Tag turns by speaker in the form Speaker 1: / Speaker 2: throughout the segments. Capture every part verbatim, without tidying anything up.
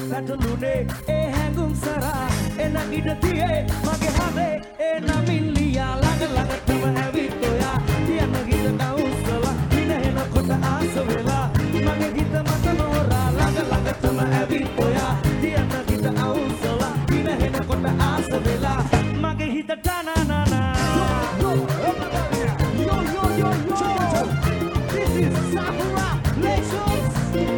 Speaker 1: පැටලුනේ ඒ හැඟුම් සරා එන ඉඩ තියේ මගේ හදේ ඒ නමින් ලියා ළඟ ළඟටම ඇවිත් ඔයා තියන හිත නවුස්සලා විනහෙන කොට ආස වෙලා මගේ හිත මත නෝරා ළඟ ළඟටම ඇවිත් ඔයා තියන හිත අවුස්සලා විනහෙන කොට ආස වෙලා මගේ හිත ටනනනා yo yo yo yo this is Sakura Lexus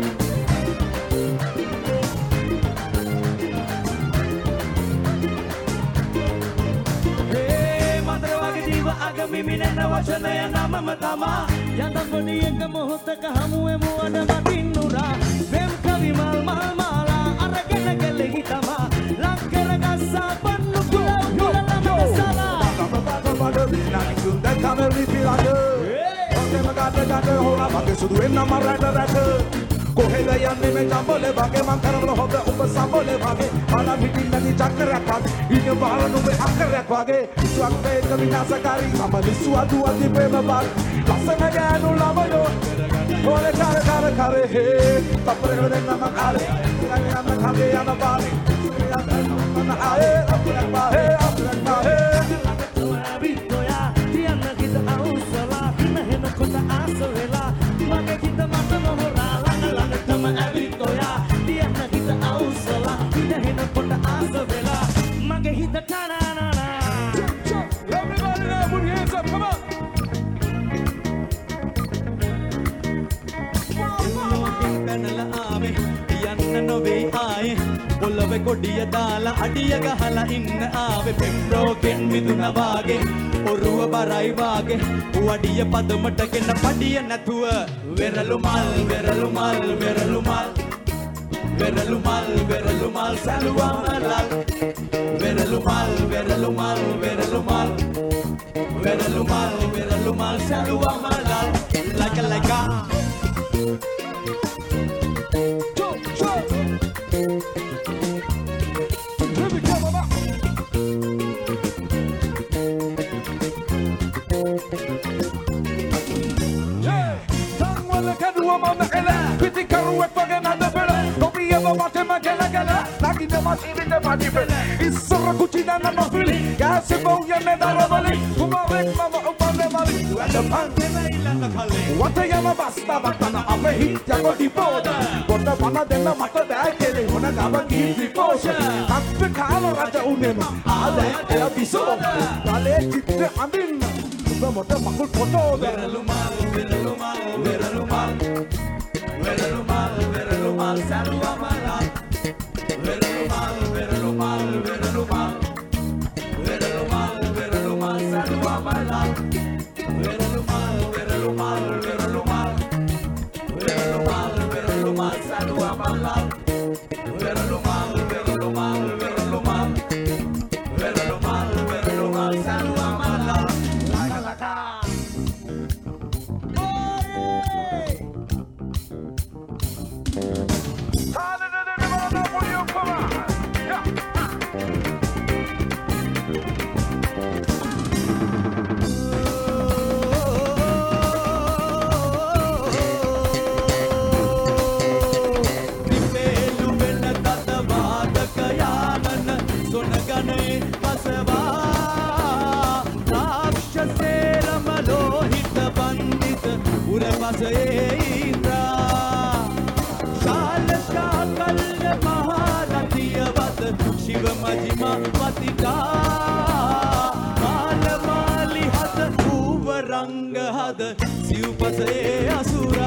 Speaker 1: මිමිනෙන වචනය නමම තමා යඳ පොඩි එක මොහොතක හමුවෙමු අඩ මතින්නුරා වෙම් කවි මල් මල් මාලා අරගෙන කෙලෙහි තමා ලක් කරගස්සා පන්නු කුලව් කුලලම සලා බබ බබ බඩ විනාඩිකුන් දැක්කම රිපිලඩ ඔතෙම ගාට ගාට හොලා මගේ සුදු වෙන්නම රැට රැට කොහෙද යන්නේ මේ ජම්බලේ වගේ මං කරවල හොද ඔබ සම්බලේ වගේ බලා පිටින් නැති චක්‍රයක් වගේ ඉන්න බාල නුඹේ අක්කරයක් වගේ ඉස්සුවක් මේක විනාශකාරී මම ලිස්සුවා දුවති ප්‍රේම බාරි ලස්සන ගෑනු ළමයෝ ඕනේ කර කර කර හේ තප්පරේ වෙන්න මම ආලේ ඉතින් යන්න කගේ යන බාලි යන්න මම ආයේ අපරක් බාහේ අපරක් බාහේ විතෝයා තියන්න කිත අවුස්සලා හින කොට ආස වෙලා මගේ කිත මත මොහොරා ළඟටම ඇවිත් ඔයා තියන්න හිත අවුස්සලා හින කොට ආස වෙලා මගේ හිත ටනනනා everybody now put your hands up come on පැනලා ආවේ යන්න නොවේ ආයේ පොළවේ කොඩිය දාලා අඩිය ගහලා ඉන්න ආවේ පෙම්රෝගෙන් මිදුණා වාගේ ඔරුව බරයි වාගේ වඩිය පදමට ගෙන පඩිය නැතුව වෙරළු මල් වෙරළු මල් වෙරළු මල් වෙරළු මල් වෙරළු මල් සලුවා මලල් වෙරළු මල් වෙරළු මල් වෙරළු මල් වෙරළු මල් වෙරළු මල් සලුවා මලල් like a like a on the hella, pretty carol fucking on the fella. Don't be ever watching my gala gala. Like in the machine in the body fella. It's so Gucci and I'm a feeling. Gas and bow, you're never lovely. Come on, Rick, mama, open the money. You and the pan. What a yama basta, but I'm a hit, you're going to border. What the one of them, I'm a bad killing. When I got a gift devotion. After Carlo Raja Unema, I'll let there be so. I'll let it I'm in. What the fuck photo? Veralumal, Veralumal, Veralumal. Veralumal, Veralumal, Salua Malal. Veralumal, Veralumal, Veralumal. Veralumal, Veralumal, Salua Malal. Veralumal, Veralumal, Veralumal. Veralumal, Veralumal, Salua Malal. Veralumal, Veralumal, Veralumal. Veralumal, Veralumal, Salua Malal. Laka laka. Shiv महिमा पतिका काल माली हद खूब रंग हद शिव पसे असुर